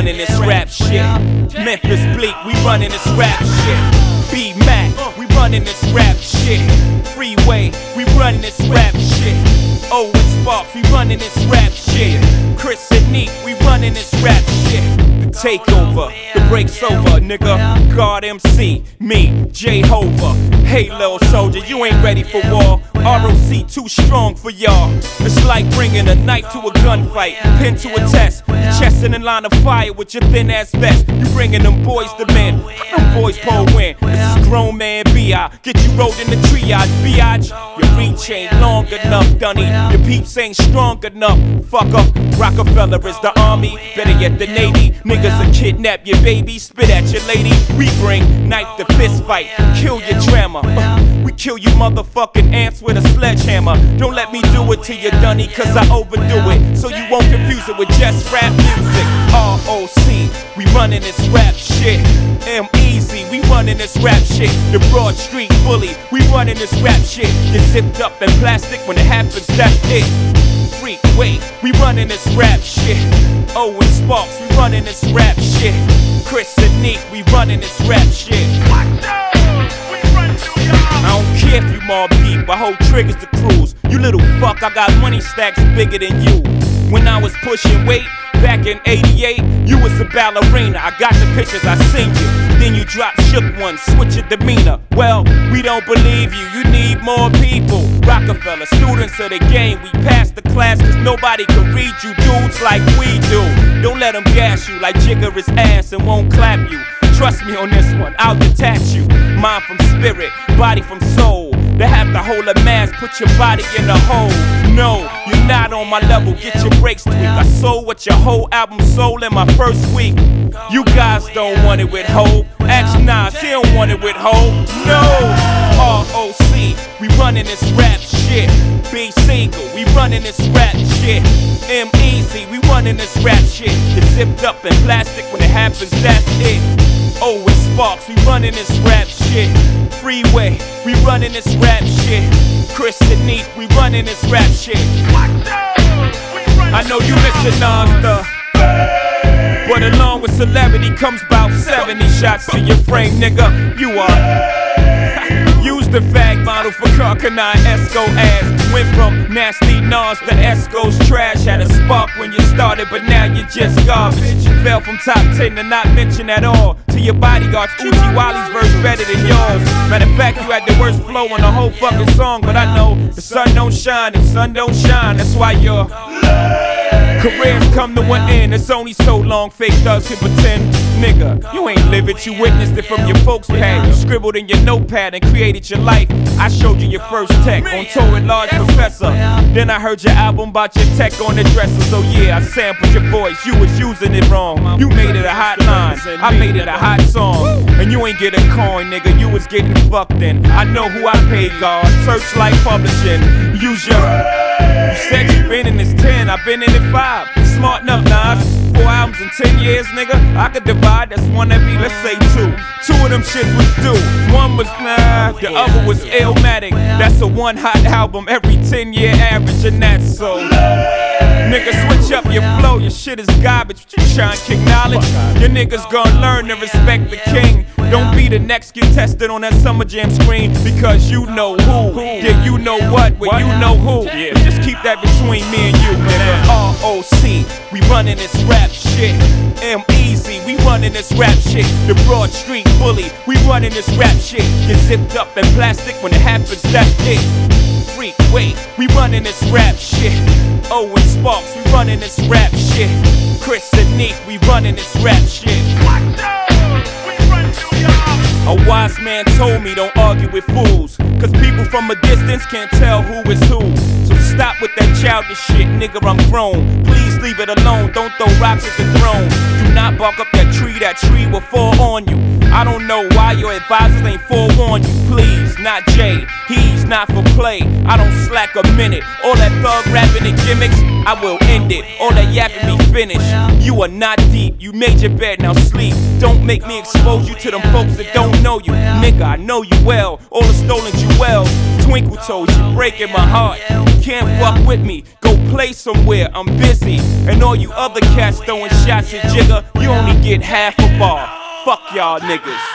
running this rap shit. Memphis Bleak, we running this rap shit. B-Mac, we running this rap shit. Freeway, we running this rap shit. Owen Sparks, we running this rap shit. Chris and Neek, we running this rap shit. The takeover, the break's over, nigga. God MC, me, Jehovah. Hey, little soldier, you ain't ready for war. ROC too strong for y'all. It's like bringing a knife to a gunfight, pin to a test, chest in a line of fire with your thin ass vest. You bringing them boys to men, them boys pull win. This is grown man B.I. Get you rolled in the triage, biatch. Your reach ain't long enough, dunny. Your peeps ain't strong enough. Fuck up, Rockefeller is the army, better yet the Navy. Niggas will kidnap your baby, spit at your lady. We bring knife to fist fight, kill your drama. We kill you motherfucking ants with a sledgehammer. Don't let me do it to you, dunny, cause I overdo it. So you won't confuse it with just rap music. ROC, we running this rap shit. M-Easy, we running this rap shit. The Broad Street Bully, we running this rap shit. Get zipped up in plastic when it happens, that's it. Freeway, we running this rap shit. Owen Sparks, we running this rap shit. Chris and Neek, we running this rap shit. I don't care if you more deep, I hold triggers to cruise. You little fuck, I got money stacks bigger than you. When I was pushing weight, back in 88, you was a ballerina. I got the pictures, I seen you. Then you dropped shook one, switch your demeanor. Well, we don't believe you, you need more people. Rockefeller, students of the game, we passed the class cause nobody can read you dudes like we do. Don't let them gas you like Jigger is ass and won't clap you. Trust me on this one, I'll detach you. Mind from spirit, body from soul. They have to hold a mask, put your body in a hole. No, you're not on my level, get your breaks tweaked. I sold what your whole album sold in my first week. You guys don't want it with Hope. Ask Nas, he don't want it with Hope. No, ROC, we running this rap shit. B Single, we running this rap shit. M-Easy, we running this rap shit. Get zipped up in plastic when it happens, that's it. Owen Sparks, we running this rap shit. Freeway, we running this rap shit. Chris and Neek, we running this rap shit. I know you missing Nas, but along with celebrity comes about 70 shots to your frame, nigga. You are. Use the fag model for Carcanine Esco ass. Went from nasty Nas to Esco's trash. Had a spark when you started, but now you're just garbage. Fell from top 10 to not mention at all. To your bodyguards, Uchi Wally's verse better than yours. Matter of fact, you had the worst flow on the whole fucking song. But I know the sun don't shine and sun don't shine. That's why your careers come to an end. It's only so long fake thugs can pretend. Nigga, you ain't live it, you witnessed it from your folks' pad. You scribbled in your notepad and created your life. I showed you your first tech on tour with Large Professor. Then I heard your album about your tech on the dresser. So yeah, I sampled your voice, you was using it wrong. You made it a hot line, I made it a hot song. And you ain't get a coin, nigga, you was getting fucked in. I know who I paid, God, Searchlight Publishing. Use your... You said you been in this 10, I been in it 5. Smarten up, Nas. 4 albums in 10 years, nigga. I could divide, that's one every, let's say 2. 2 of them shits was due. One was the other was Illmatic. That's a one hot album every 10-year average, and that's so. Nigga, switch up your flow, your shit is garbage. You trying to kick knowledge? Your niggas gonna learn to respect the king. Don't be the next get tested on that Summer Jam screen because you know who. Yeah, you know what, well, you know who. Yeah, just keep that between me and you, nigga. ROC, we running this rap shit. M-Easy, we running this rap shit. The Broad Street Bully, we running this rap shit. Get zipped up in plastic when it happens, that's it. Freeway, we running this rap shit. Owen Sparks, we running this rap shit. Chris and Neek, we running this rap shit. A wise man told me don't argue with fools, cause people from a distance can't tell who is who. So stop with that childish shit, nigga, I'm grown. Please leave it alone, don't throw rocks at the throne. Do not bark up that tree will fall on you. I don't know why your advisors ain't forewarned you. Please, not Jay, he's not for play. I don't slack a minute. All that thug rapping and gimmicks, I will end it. All that yapping be finished. You are not deep, you made your bed, now sleep. Don't make me expose you to them folks that don't know you. Nigga, I know you well, all the stolen jewels. Twinkle toes, you breaking my heart. Can't fuck with me, go play somewhere, I'm busy. And all you other cats throwing shots at Jigga, you only get half a bar. Fuck y'all niggas.